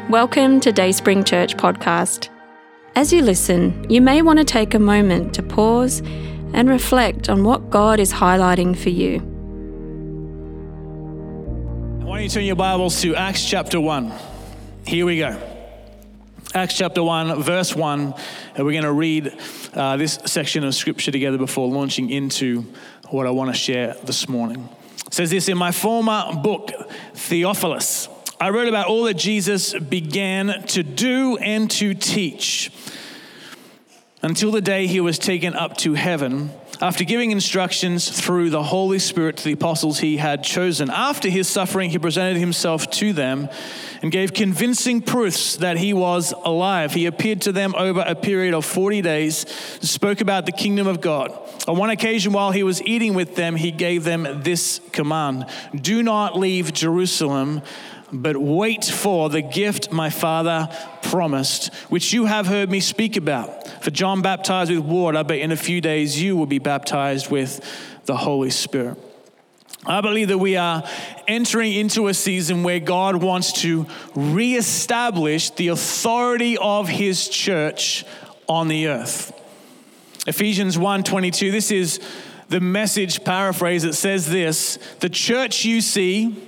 Welcome to Dayspring Church podcast. As you listen, you may want to take a moment to pause and reflect on what God is highlighting for you. Why don't you turn your Bibles to Acts chapter 1. Here we go. Acts chapter 1, verse 1. And we're going to read this section of scripture together before launching into what I want to share this morning. It says this: in my former book, Theophilus, I wrote about all that Jesus began to do and to teach until the day he was taken up to heaven, after giving instructions through the Holy Spirit to the apostles he had chosen. After his suffering, he presented himself to them and gave convincing proofs that he was alive. He appeared to them over a period of 40 days, spoke about the kingdom of God. On one occasion, while he was eating with them, he gave them this command: do not leave Jerusalem, but wait for the gift my Father promised, which you have heard me speak about. For John baptized with water, but in a few days you will be baptized with the Holy Spirit. I believe that we are entering into a season where God wants to reestablish the authority of his church on the earth. Ephesians 1:22, this is the Message paraphrase. It says this: the church you see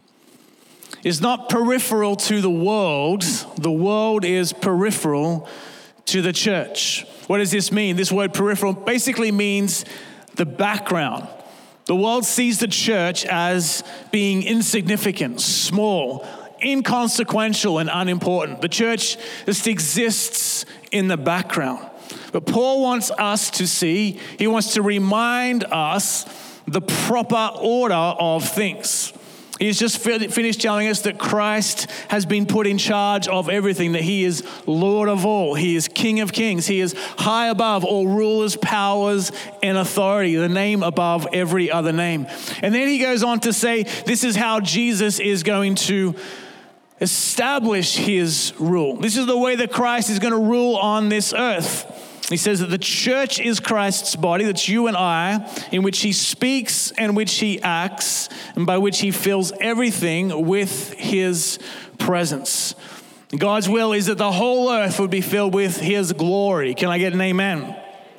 is not peripheral to the world is peripheral to the church. What does this mean? This word peripheral basically means the background. The world sees the church as being insignificant, small, inconsequential, and unimportant. The church just exists in the background. But Paul wants us to see, he wants to remind us the proper order of things. He's just finished telling us that Christ has been put in charge of everything, that he is Lord of all. He is King of kings. He is high above all rulers, powers, and authority, the name above every other name. And then he goes on to say, this is how Jesus is going to establish his rule. This is the way that Christ is going to rule on this earth. He says that the church is Christ's body, that's you and I, in which he speaks and which he acts, and by which he fills everything with his presence. God's will is that the whole earth would be filled with his glory. Can I get an amen?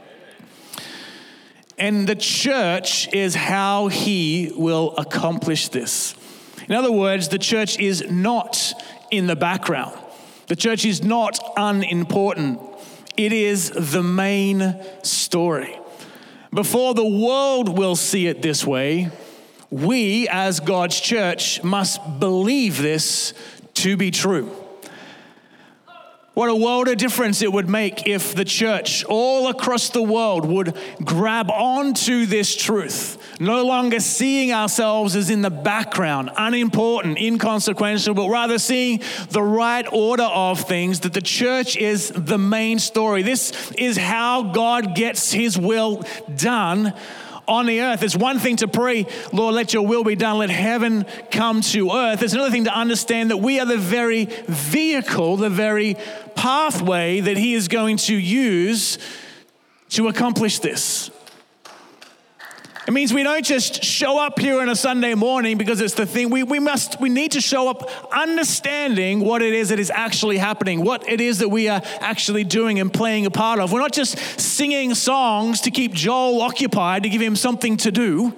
And the church is how he will accomplish this. In other words, the church is not in the background. The church is not unimportant. It is the main story. Before the world will see it this way, we as God's church must believe this to be true. What a world of difference it would make if the church all across the world would grab onto this truth, no longer seeing ourselves as in the background, unimportant, inconsequential, but rather seeing the right order of things, that the church is the main story. This is how God gets his will done on the earth. It's one thing to pray, Lord, let your will be done, let heaven come to earth. It's another thing to understand that we are the very vehicle, the very pathway that he is going to use to accomplish this. It means we don't just show up here on a Sunday morning because it's the thing. We need to show up understanding what it is that is actually happening, what it is that we are actually doing and playing a part of. We're not just singing songs to keep Joel occupied, to give him something to do.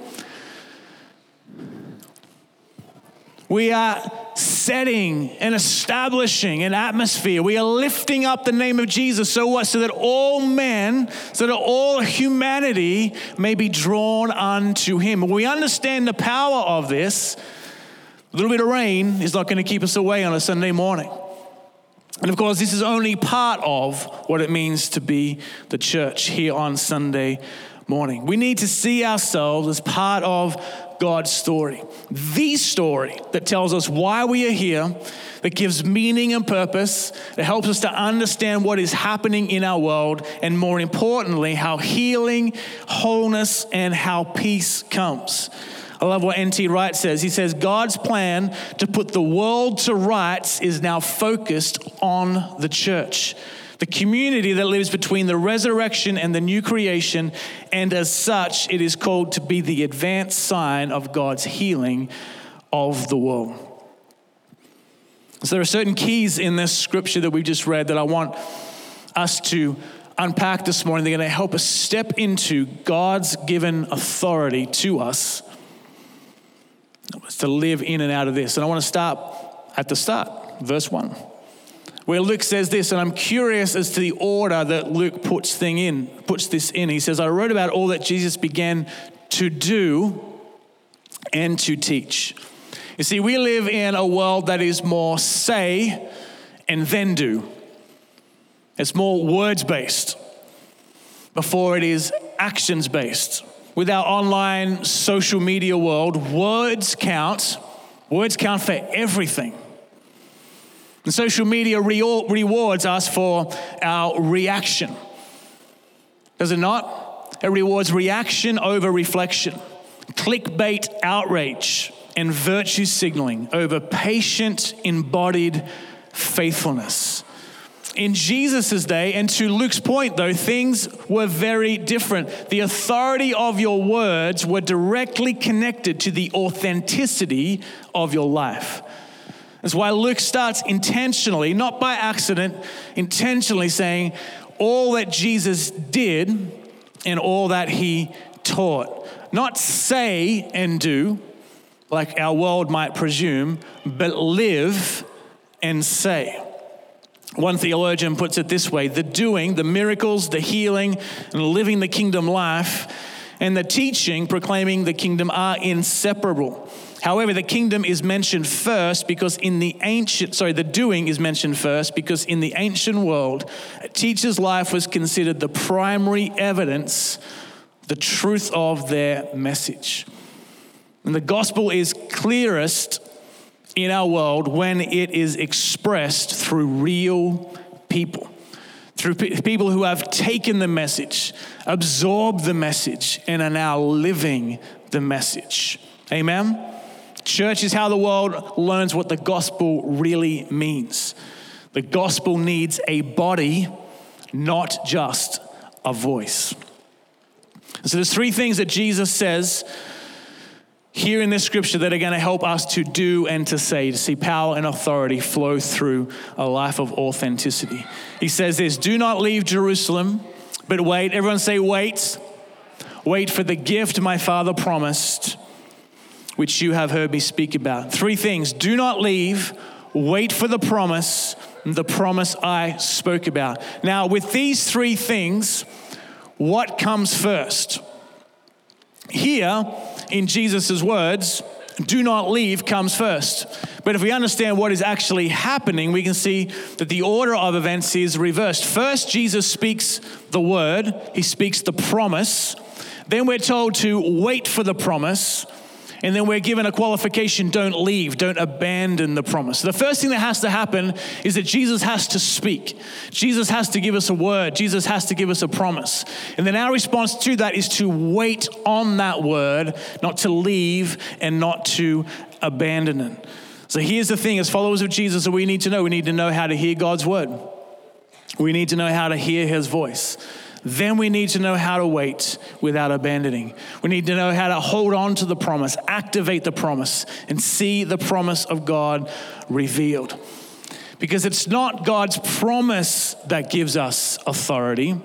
We are setting and establishing an atmosphere. We are lifting up the name of Jesus. So what? So that all men, so that all humanity may be drawn unto him. When we understand the power of this, a little bit of rain is not going to keep us away on a Sunday morning. And of course, this is only part of what it means to be the church here on Sunday morning. We need to see ourselves as part of God's story. The story that tells us why we are here, that gives meaning and purpose, that helps us to understand what is happening in our world, and more importantly, how healing, wholeness, and how peace comes. I love what N.T. Wright says. He says, God's plan to put the world to rights is now focused on the church, the community that lives between the resurrection and the new creation, and as such, it is called to be the advanced sign of God's healing of the world. So there are certain keys in this scripture that we've just read that I want us to unpack this morning. They're going to help us step into God's given authority to us to live in and out of this. And I want to start at the start, verse 1, where Luke says this, and I'm curious as to the order that Luke puts this in. He says, I wrote about all that Jesus began to do and to teach. You see, we live in a world that is more say and then do. It's more words-based before it is actions-based. With our online social media world, words count. Words count for everything. And social media rewards us for our reaction. Does it not? It rewards reaction over reflection. Clickbait outrage and virtue signaling over patient embodied faithfulness. In Jesus' day, and to Luke's point though, things were very different. The authority of your words were directly connected to the authenticity of your life. That's why Luke starts intentionally, not by accident, intentionally saying all that Jesus did and all that he taught. Not say and do, like our world might presume, but live and say. One theologian puts it this way: the doing, the miracles, the healing, and living the kingdom life, and the teaching, proclaiming the kingdom are inseparable. However, the kingdom is mentioned first because the doing is mentioned first because in the ancient world, a teacher's life was considered the primary evidence, the truth of their message. And the gospel is clearest in our world when it is expressed through real people, through people who have taken the message, absorbed the message, and are now living the message. Amen? Church is how the world learns what the gospel really means. The gospel needs a body, not just a voice. So there's three things that Jesus says here in this scripture that are going to help us to do and to say, to see power and authority flow through a life of authenticity. He says this: do not leave Jerusalem, but wait. Everyone say wait. Wait for the gift my Father promised, which you have heard me speak about. Three things: do not leave, wait for the promise I spoke about. Now, with these three things, what comes first? Here, in Jesus' words, do not leave comes first. But if we understand what is actually happening, we can see that the order of events is reversed. First, Jesus speaks the word. He speaks the promise. Then we're told to wait for the promise. And then we're given a qualification: don't leave, don't abandon the promise. The first thing that has to happen is that Jesus has to speak. Jesus has to give us a word. Jesus has to give us a promise. And then our response to that is to wait on that word, not to leave and not to abandon it. So here's the thing: as followers of Jesus, we need to know. We need to know how to hear God's word. We need to know how to hear his voice. Then we need to know how to wait without abandoning. We need to know how to hold on to the promise, activate the promise, and see the promise of God revealed. Because it's not God's promise that gives us authority.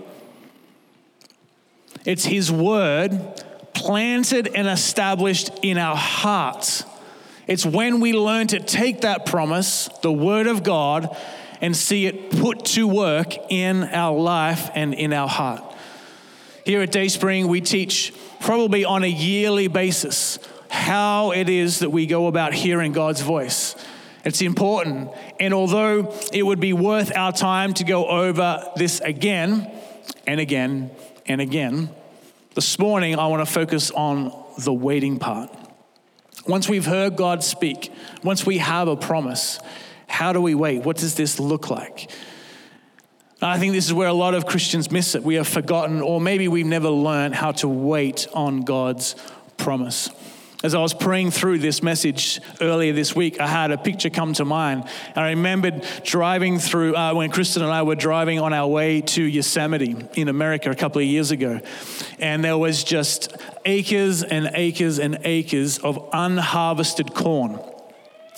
It's his word planted and established in our hearts. It's when we learn to take that promise, the word of God, and see it put to work in our life and in our heart. Here at Dayspring, we teach probably on a yearly basis how it is that we go about hearing God's voice. It's important. And although it would be worth our time to go over this again and again and again, this morning I want to focus on the waiting part. Once we've heard God speak, once we have a promise, how do we wait? What does this look like? I think this is where a lot of Christians miss it. We have forgotten, or maybe we've never learned how to wait on God's promise. As I was praying through this message earlier this week, I had a picture come to mind. I remembered driving through, when Kristen and I were driving on our way to Yosemite in America a couple of years ago. And there was just acres and acres and acres of unharvested corn.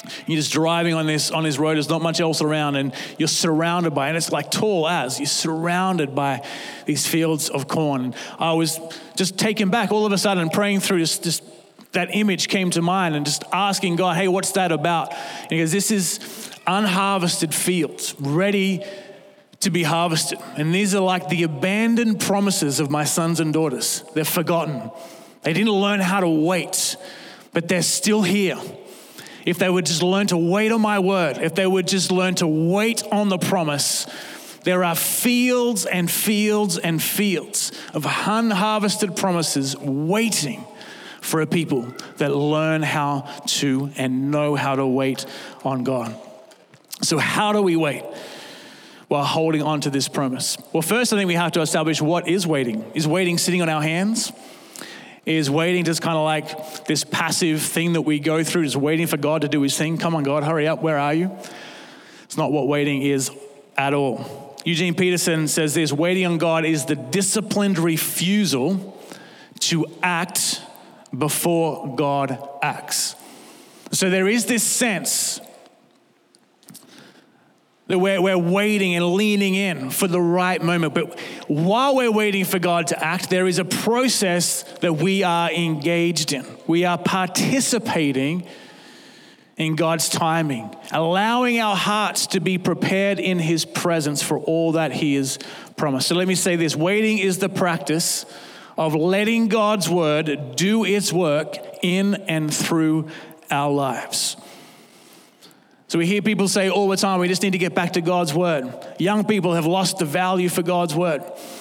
You're just driving on this road. There's not much else around, and you're surrounded by, and it's like tall as, you're surrounded by these fields of corn. And I was just taken back all of a sudden, praying through this that image came to mind, and just asking God, hey, what's that about? And he goes, this is unharvested fields, ready to be harvested. And these are like the abandoned promises of my sons and daughters. They're forgotten. They didn't learn how to wait, but they're still here. If they would just learn to wait on my word, if they would just learn to wait on the promise, there are fields and fields and fields of unharvested promises waiting for a people that learn how to and know how to wait on God. So how do we wait while holding on to this promise? Well, first, I think we have to establish what is waiting. Is waiting sitting on our hands? Is waiting just kind of like this passive thing that we go through, just waiting for God to do his thing? Come on, God, hurry up, where are you? It's not what waiting is at all. Eugene Peterson says this: waiting on God is the disciplined refusal to act before God acts. So there is this sense that we're waiting and leaning in for the right moment. But while we're waiting for God to act, there is a process that we are engaged in. We are participating in God's timing, allowing our hearts to be prepared in his presence for all that he has promised. So let me say this: waiting is the practice of letting God's word do its work in and through our lives. So we hear people say all the time, we just need to get back to God's word. Young people have lost the value for God's word.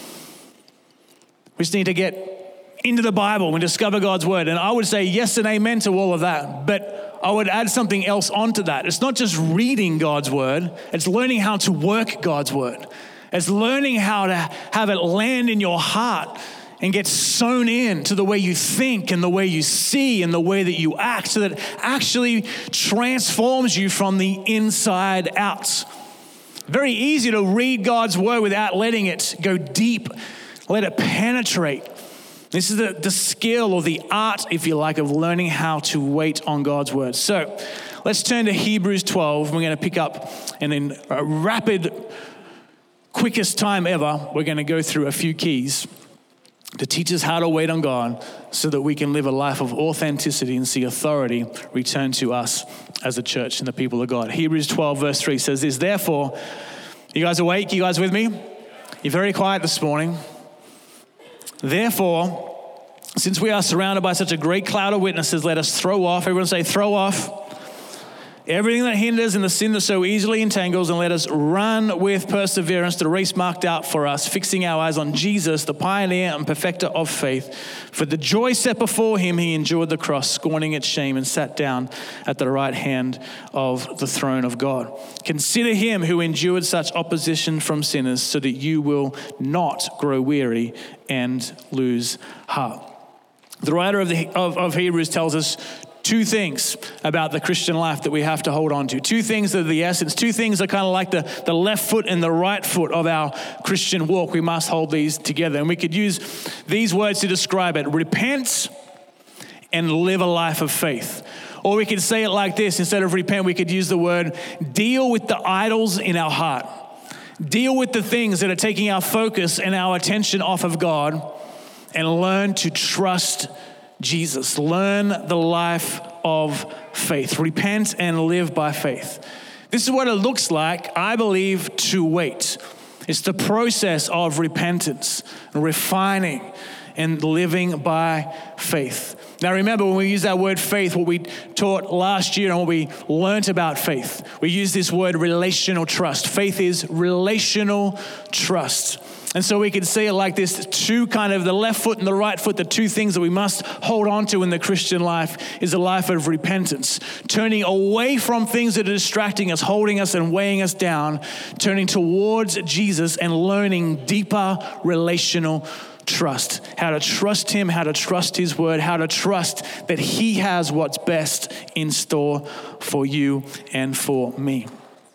We just need to get into the Bible and discover God's word. And I would say yes and amen to all of that. But I would add something else onto that. It's not just reading God's word. It's learning how to work God's word. It's learning how to have it land in your heart and get sewn in to the way you think and the way you see and the way that you act, so that it actually transforms you from the inside out. Very easy to read God's word without letting it go deep, let it penetrate. This is the skill or the art, if you like, of learning how to wait on God's word. So let's turn to Hebrews 12. We're going to pick up, and in a rapid, quickest time ever, we're going to go through a few keys to teach us how to wait on God so that we can live a life of authenticity and see authority return to us as a church and the people of God. Hebrews 12 verse 3 says this: therefore, you guys awake? You guys with me? You're very quiet this morning. Therefore, since we are surrounded by such a great cloud of witnesses, let us throw off, everyone say throw off, everything that hinders and the sin that so easily entangles, and let us run with perseverance the race marked out for us, fixing our eyes on Jesus, the pioneer and perfecter of faith. For the joy set before him, he endured the cross, scorning its shame, and sat down at the right hand of the throne of God. Consider him who endured such opposition from sinners, so that you will not grow weary and lose heart. The writer of Hebrews tells us two things about the Christian life that we have to hold on to. Two things that are the essence. Two things that are kind of like the left foot and the right foot of our Christian walk. We must hold these together. And we could use these words to describe it: repent and live a life of faith. Or we could say it like this: instead of repent, we could use the word deal with the idols in our heart. Deal with the things that are taking our focus and our attention off of God, and learn to trust Jesus. Learn the life of faith. Repent and live by faith. This is what it looks like, I believe, to wait. It's the process of repentance, refining, and living by faith. Now remember, when we use that word faith, what we taught last year and what we learned about faith, we use this word relational trust. Faith is relational trust. And so we can say it like this: two kind of the left foot and the right foot, the two things that we must hold on to in the Christian life is a life of repentance, turning away from things that are distracting us, holding us and weighing us down, turning towards Jesus and learning deeper relational trust, how to trust him, how to trust his word, how to trust that he has what's best in store for you and for me.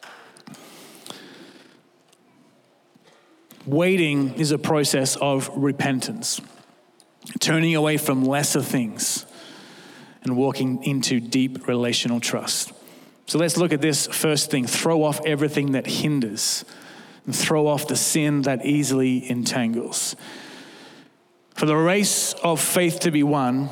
Waiting is a process of repentance, turning away from lesser things and walking into deep relational trust. So let's look at this first thing. Throw off everything that hinders and throw off the sin that easily entangles. For the race of faith to be won,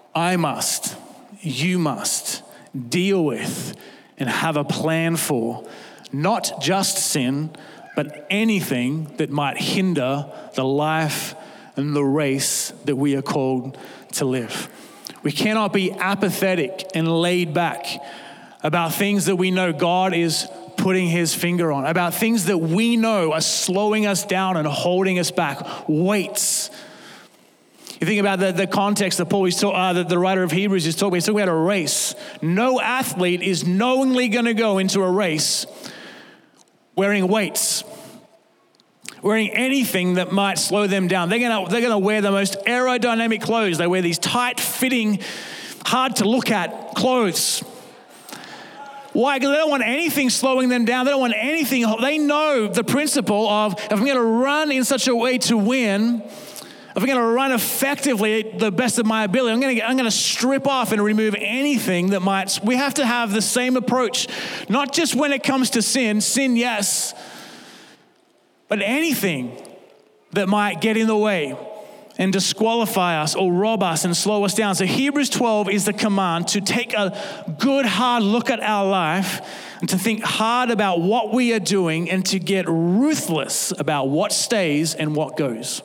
you must deal with and have a plan for not just sin, but anything that might hinder the life and the race that we are called to live. We cannot be apathetic and laid back about things that we know God is putting his finger on, about things that we know are slowing us down and holding us back, weights. You think about the context that Paul is that the writer of Hebrews is talking about a race. No athlete is knowingly going to go into a race wearing weights, wearing anything that might slow them down. They're going to wear the most aerodynamic clothes. They wear these tight-fitting, hard to look at clothes. Why? Because they don't want anything slowing them down. They don't want anything. They know the principle of, if I'm going to run in such a way to win, if I'm going to run effectively at the best of my ability, I'm going to strip off and remove anything that might. We have to have the same approach, not just when it comes to sin, yes, but anything that might get in the way and disqualify us or rob us and slow us down. So Hebrews 12 is the command to take a good hard look at our life and to think hard about what we are doing and to get ruthless about what stays and what goes.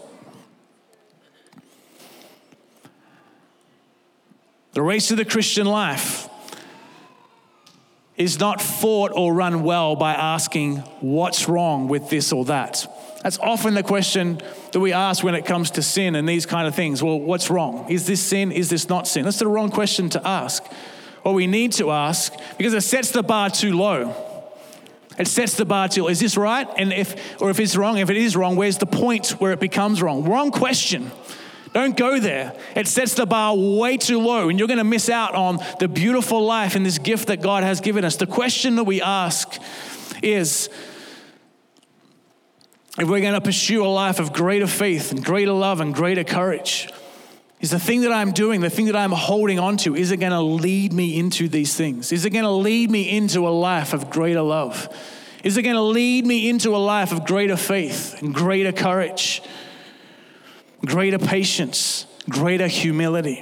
The race of the Christian life is not fought or run well by asking, what's wrong with this or that? That's often the question that we ask when it comes to sin and these kind of things. Well, what's wrong? Is this sin? Is this not sin? That's the wrong question to ask. What we need to ask, because it sets the bar too low. It sets the bar too low. Is this right? And if it's wrong, if it is wrong, where's the point where it becomes wrong? Wrong question. Don't go there. It sets the bar way too low, and you're going to miss out on the beautiful life and this gift that God has given us. The question that we ask is, if we're going to pursue a life of greater faith and greater love and greater courage, is the thing that I'm doing, the thing that I'm holding on to, is it going to lead me into these things? Is it going to lead me into a life of greater love? Is it going to lead me into a life of greater faith and greater courage? Greater patience, greater humility.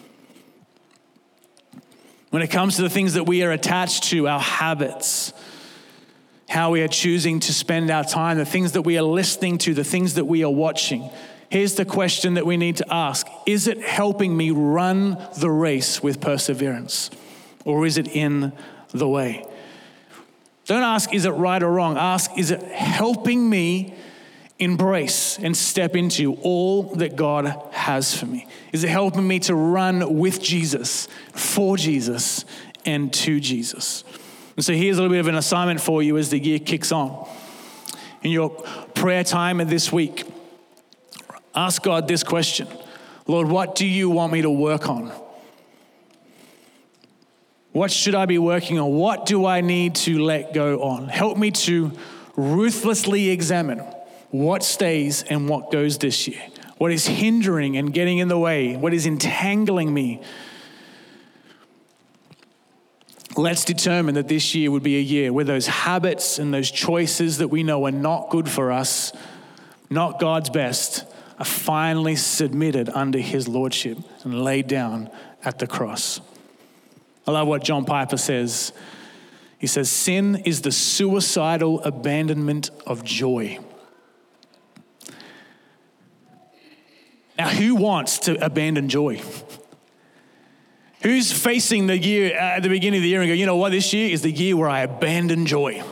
When it comes to the things that we are attached to, our habits, how we are choosing to spend our time, the things that we are listening to, the things that we are watching, here's the question that we need to ask. Is it helping me run the race with perseverance? Or is it in the way? Don't ask, is it right or wrong? Ask, is it helping me embrace and step into all that God has for me? Is it helping me to run with Jesus, for Jesus, and to Jesus? And so here's a little bit of an assignment for you as the year kicks on. In your prayer time this week, ask God this question. Lord, what do you want me to work on? What should I be working on? What do I need to let go on? Help me to ruthlessly examine what stays and what goes this year. What is hindering and getting in the way? What is entangling me? Let's determine that this year would be a year where those habits and those choices that we know are not good for us, not God's best, are finally submitted under his lordship and laid down at the cross. I love what John Piper says. He says, sin is the suicidal abandonment of joy. Now, who wants to abandon joy? Who's facing the year at the beginning of the year and go, you know what, this year is the year where I abandon joy?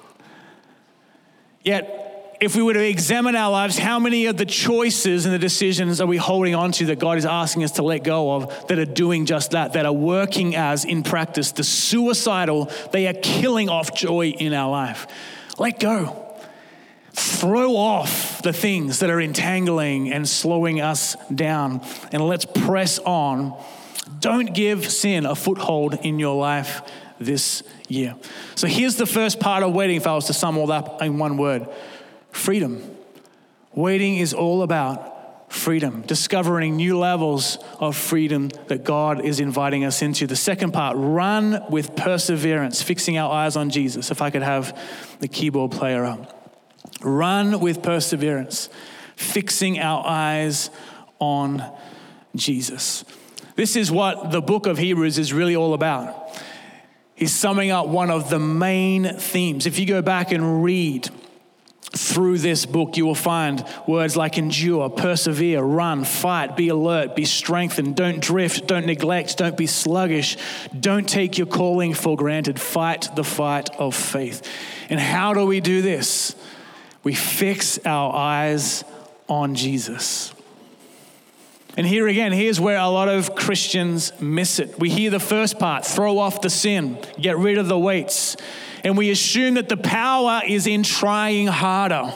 Yet, if we were to examine our lives, how many of the choices and the decisions are we holding on to that God is asking us to let go of that are doing just that are working as, in practice, the suicidal, they are killing off joy in our life? Let go. Throw off the things that are entangling and slowing us down, and let's press on. Don't give sin a foothold in your life this year. So here's the first part of waiting, if I was to sum all that in one word. Freedom. Waiting is all about freedom, discovering new levels of freedom that God is inviting us into. The second part, run with perseverance, fixing our eyes on Jesus. If I could have the keyboard player up. Run with perseverance, fixing our eyes on Jesus. This is what the book of Hebrews is really all about. He's summing up one of the main themes. If you go back and read through this book, you will find words like endure, persevere, run, fight, be alert, be strengthened, don't drift, don't neglect, don't be sluggish, don't take your calling for granted, fight the fight of faith. And how do we do this? We fix our eyes on Jesus. And here again, here's where a lot of Christians miss it. We hear the first part, throw off the sin, get rid of the weights. And we assume that the power is in trying harder.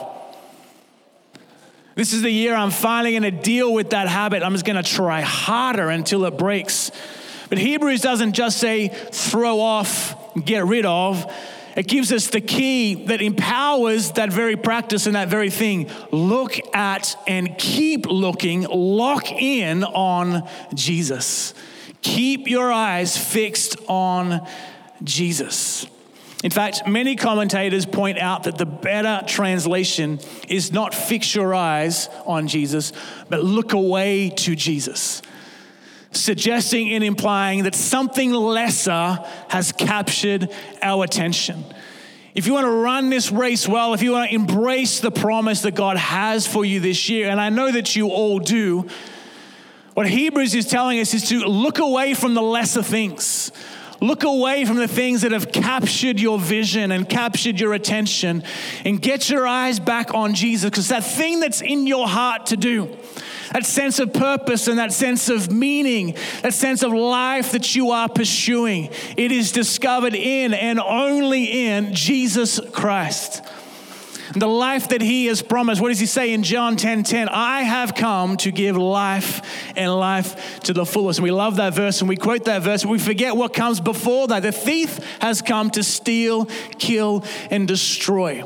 This is the year I'm finally going to deal with that habit. I'm just going to try harder until it breaks. But Hebrews doesn't just say throw off, get rid of. It gives us the key that empowers that very practice and that very thing. Look at and keep looking, lock in on Jesus. Keep your eyes fixed on Jesus. In fact, many commentators point out that the better translation is not fix your eyes on Jesus, but look away to Jesus, suggesting and implying that something lesser has captured our attention. If you want to run this race well, if you want to embrace the promise that God has for you this year, and I know that you all do, what Hebrews is telling us is to look away from the lesser things. Look away from the things that have captured your vision and captured your attention and get your eyes back on Jesus, because that thing that's in your heart to do, that sense of purpose and that sense of meaning, that sense of life that you are pursuing, it is discovered in and only in Jesus Christ. The life that he has promised. What does he say in John 10:10? I have come to give life and life to the fullest. And we love that verse and we quote that verse, but we forget what comes before that. The thief has come to steal, kill, and destroy.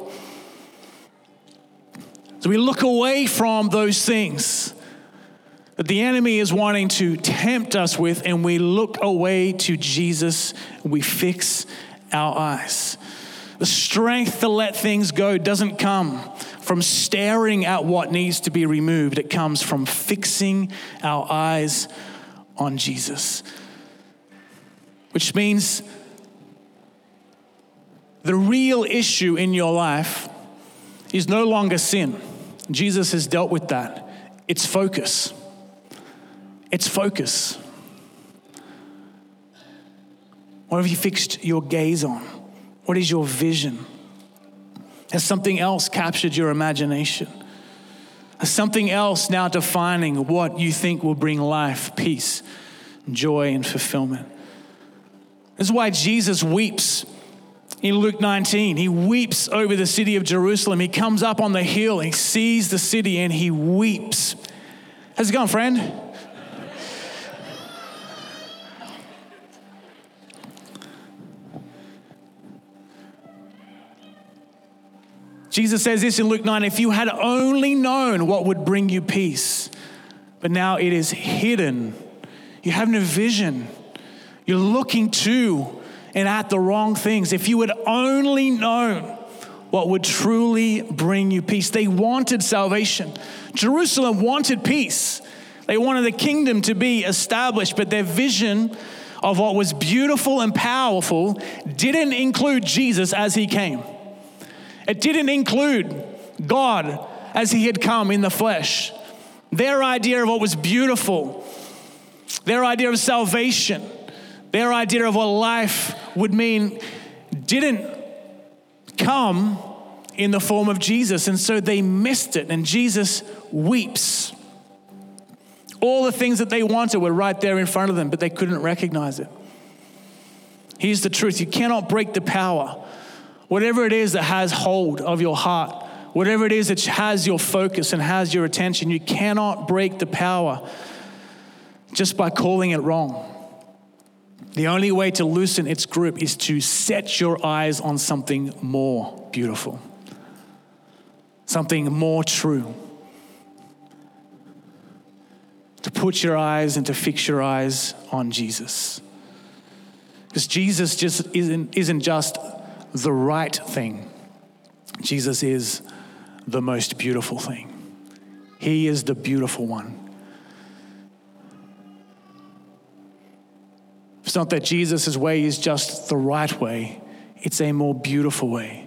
So we look away from those things that the enemy is wanting to tempt us with, and we look away to Jesus. We fix our eyes. The strength to let things go doesn't come from staring at what needs to be removed. It comes from fixing our eyes on Jesus. Which means the real issue in your life is no longer sin. Jesus has dealt with that. It's focus. It's focus. What have you fixed your gaze on? What is your vision? Has something else captured your imagination? Has something else now defining what you think will bring life, peace, joy, and fulfillment? This is why Jesus weeps in Luke 19. He weeps over the city of Jerusalem. He comes up on the hill, he sees the city, and he weeps. How's it going, friend? Jesus says this in Luke 9, if you had only known what would bring you peace, but now it is hidden. You have no vision. You're looking to and at the wrong things. If you had only known what would truly bring you peace. They wanted salvation. Jerusalem wanted peace. They wanted the kingdom to be established, but their vision of what was beautiful and powerful didn't include Jesus as he came. It didn't include God as he had come in the flesh. Their idea of what was beautiful, their idea of salvation, their idea of what life would mean didn't come in the form of Jesus. And so they missed it. And Jesus weeps. All the things that they wanted were right there in front of them, but they couldn't recognize it. Here's the truth. You cannot break the power. Whatever it is that has hold of your heart, whatever it is that has your focus and has your attention, you cannot break the power just by calling it wrong. The only way to loosen its grip is to set your eyes on something more beautiful, something more true. to put your eyes and to fix your eyes on Jesus. Because Jesus just isn't just the right thing. Jesus is the most beautiful thing. He is the beautiful one. It's not that Jesus' way is just the right way. It's a more beautiful way.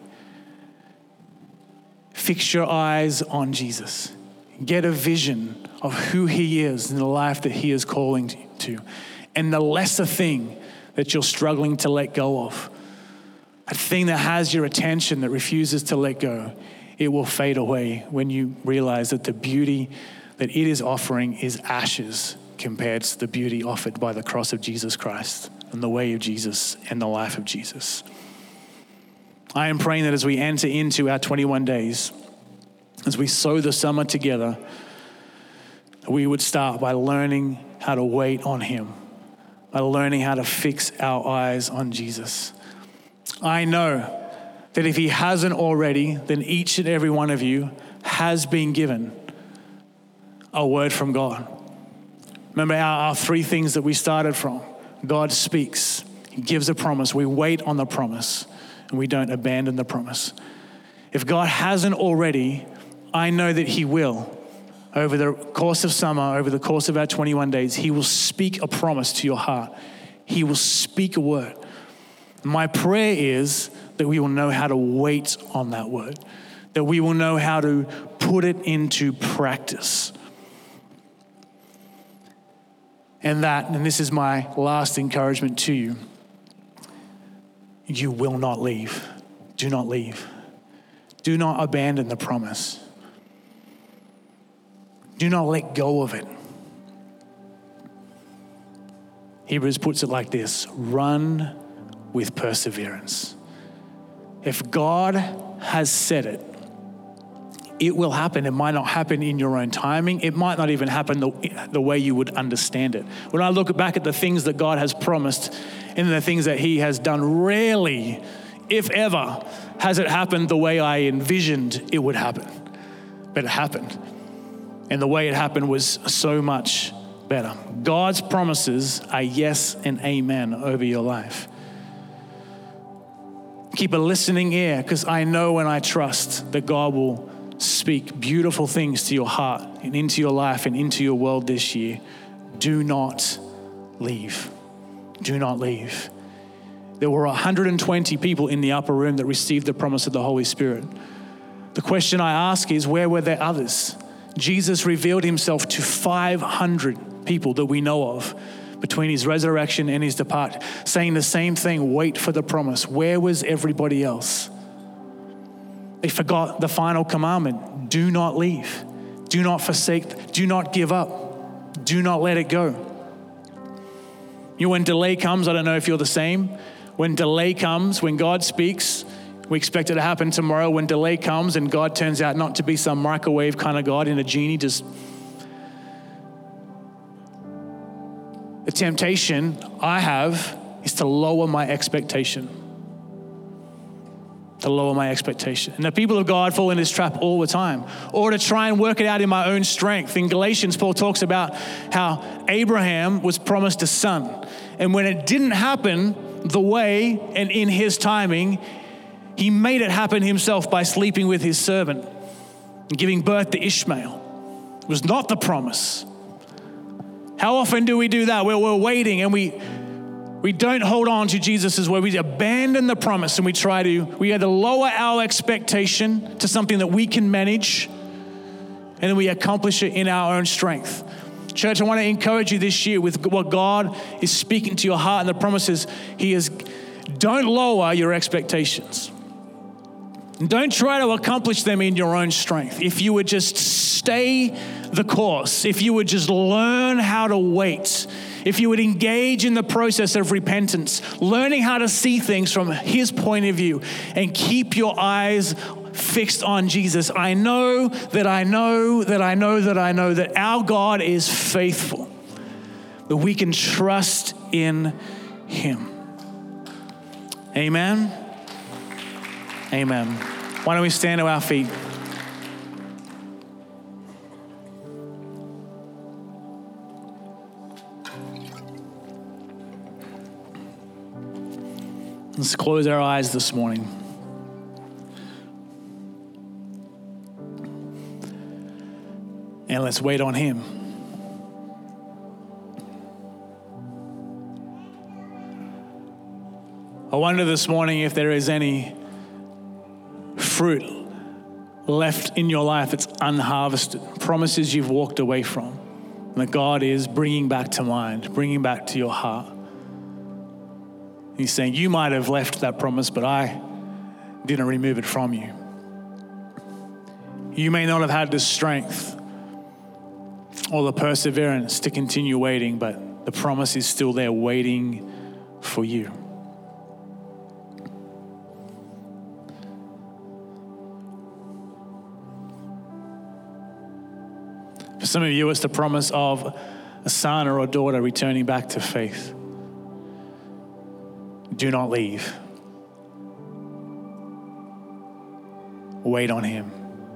Fix your eyes on Jesus. Get a vision of who he is in the life that he is calling to. And the lesser thing that you're struggling to let go of, a thing that has your attention that refuses to let go, it will fade away when you realize that the beauty that it is offering is ashes compared to the beauty offered by the cross of Jesus Christ and the way of Jesus and the life of Jesus. I am praying that as we enter into our 21 days, as we sow the summer together, we would start by learning how to wait on him, by learning how to fix our eyes on Jesus. I know that if he hasn't already, then each and every one of you has been given a word from God. Remember our three things that we started from. God speaks. He gives a promise. We wait on the promise, and we don't abandon the promise. If God hasn't already, I know that he will. Over the course of summer, over the course of our 21 days, he will speak a promise to your heart. He will speak a word. My prayer is that we will know how to wait on that word, that we will know how to put it into practice. And this is my last encouragement to you, you will not leave. Do not leave. Do not abandon the promise. Do not let go of it. Hebrews puts it like this: run with perseverance. If God has said it, it will happen. It might not happen in your own timing. It might not even happen the way you would understand it. When I look back at the things that God has promised and the things that he has done, rarely, if ever, has it happened the way I envisioned it would happen. But it happened. And the way it happened was so much better. God's promises are yes and amen over your life. Keep a listening ear, because I know and I trust that God will speak beautiful things to your heart and into your life and into your world this year. Do not leave. Do not leave. There were 120 people in the upper room that received the promise of the Holy Spirit. The question I ask is, where were there others? Jesus revealed himself to 500 people that we know of between his resurrection and his departure, saying the same thing: wait for the promise. Where was everybody else? They forgot the final commandment: do not leave, do not forsake, do not give up, do not let it go. You know, when delay comes, I don't know if you're the same. When delay comes, when God speaks, we expect it to happen tomorrow. When delay comes and God turns out not to be some microwave kind of God in a genie, just the temptation I have is to lower my expectation. To lower my expectation. And the people of God fall in this trap all the time, or to try and work it out in my own strength. In Galatians, Paul talks about how Abraham was promised a son. And when it didn't happen the way and in his timing, he made it happen himself by sleeping with his servant and giving birth to Ishmael. It was not the promise. How often do we do that? Where we're waiting and we don't hold on to Jesus' word. We abandon the promise and we either lower our expectation to something that we can manage, and then we accomplish it in our own strength. Church, I want to encourage you this year with what God is speaking to your heart and the promises don't lower your expectations. Don't try to accomplish them in your own strength. If you would just stay the course, if you would just learn how to wait, if you would engage in the process of repentance, learning how to see things from his point of view and keep your eyes fixed on Jesus, I know that our God is faithful, that we can trust in him. Amen. Amen. Why don't we stand to our feet? Let's close our eyes this morning. And let's wait on him. I wonder this morning if there is any fruit left in your life that's unharvested, promises you've walked away from, that God is bringing back to mind, bringing back to your heart. He's saying, you might have left that promise, but I didn't remove it from you. You may not have had the strength or the perseverance to continue waiting, but the promise is still there waiting for you. For some of you, it's the promise of a son or a daughter returning back to faith. Do not leave. Wait on him.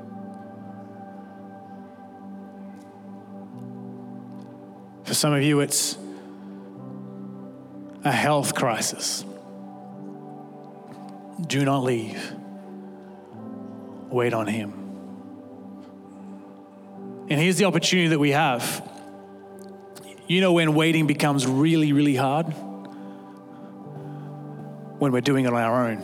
For some of you, it's a health crisis. Do not leave. Wait on him. And here's the opportunity that we have. You know when waiting becomes really, really hard? When we're doing it on our own.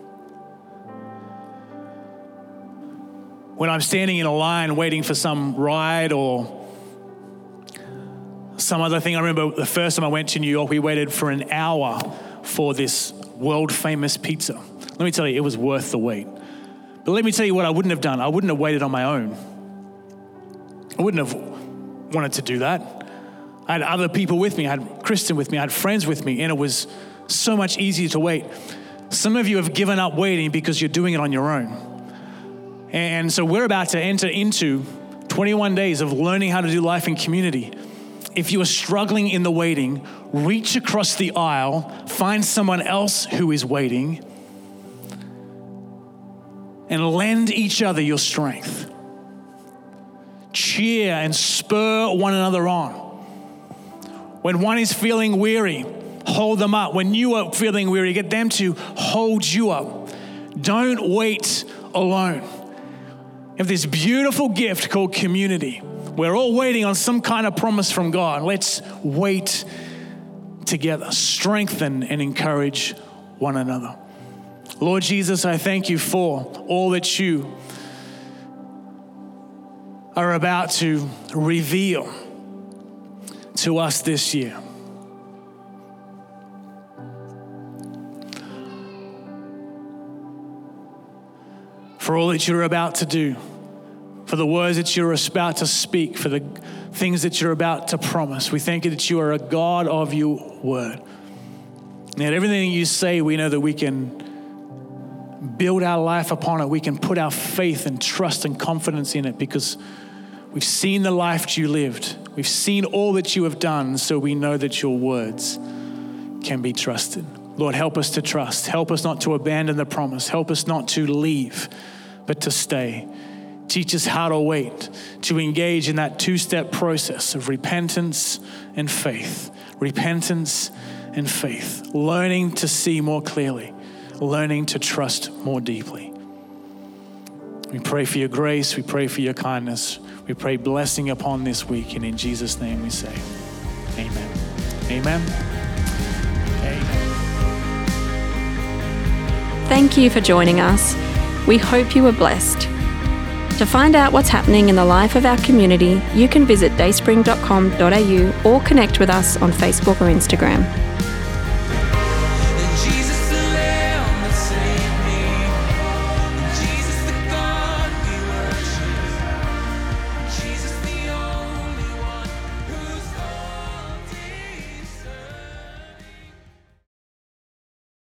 When I'm standing in a line waiting for some ride or some other thing. I remember the first time I went to New York, we waited for an hour for this world-famous pizza. Let me tell you, it was worth the wait. But let me tell you what I wouldn't have done. I wouldn't have waited on my own. I wouldn't have wanted to do that. I had other people with me. I had Kristen with me. I had friends with me. And it was so much easier to wait. Some of you have given up waiting because you're doing it on your own. And so we're about to enter into 21 days of learning how to do life in community. If you are struggling in the waiting, reach across the aisle, find someone else who is waiting, and lend each other your strength. Cheer and spur one another on. When one is feeling weary, hold them up. When you are feeling weary, get them to hold you up. Don't wait alone. You have this beautiful gift called community. We're all waiting on some kind of promise from God. Let's wait together. Strengthen and encourage one another. Lord Jesus, I thank you for all that you are about to reveal to us this year. For all that you're about to do, for the words that you're about to speak, for the things that you're about to promise. We thank you that you are a God of your word. And everything you say, we know that we can build our life upon it. We can put our faith and trust and confidence in it because we've seen the life you lived. We've seen all that you have done, so we know that your words can be trusted. Lord, help us to trust. Help us not to abandon the promise. Help us not to leave, but to stay. Teach us how to wait, to engage in that two-step process of repentance and faith. Repentance and faith. Learning to see more clearly. Learning to trust more deeply. We pray for your grace. We pray for your kindness. We pray blessing upon this week. And in Jesus' name we say, amen. Amen. Amen. Thank you for joining us. We hope you were blessed. To find out what's happening in the life of our community, you can visit dayspring.com.au or connect with us on Facebook or Instagram.